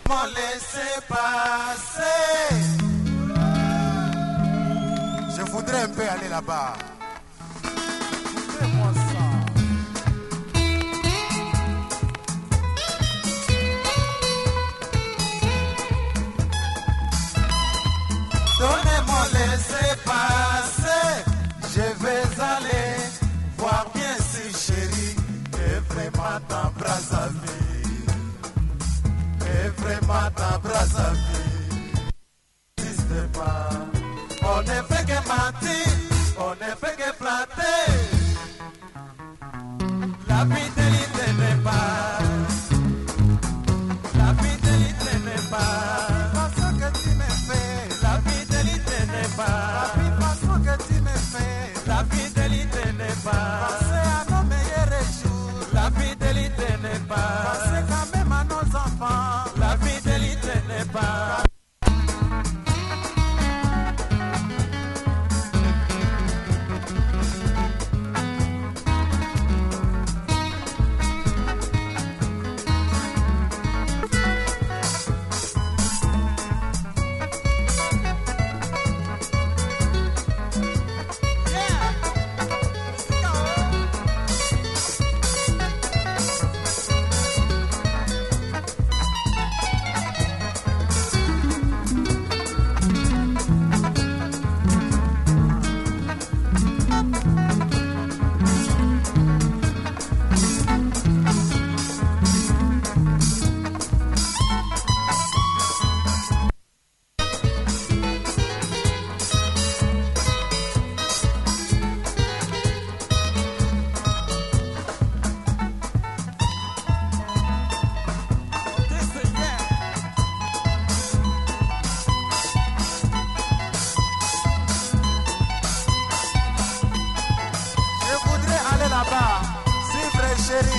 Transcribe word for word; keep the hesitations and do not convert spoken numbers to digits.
m'ont laissé passer. Je voudrais un peu aller là-bas. Montrez-moi ça. Donnez-moi laisser passer. Je vais aller voir bien si chérie est vraiment ta Brazzaville. Est vraiment ta Brazzaville. N'existe pas. On ne fait que mentir, on ne fait que flatter. La fidélité n'est pas. La fidélité n'est pas. La façon que tu me fais. La fidélité n'est pas. La façon que tu me fais. La fidélité n'est pas. Pensez à nos meilleurs jours. La fidélité n'est pas. Pensez quand même à nos enfants. La fidélité n'est pas. Chérie,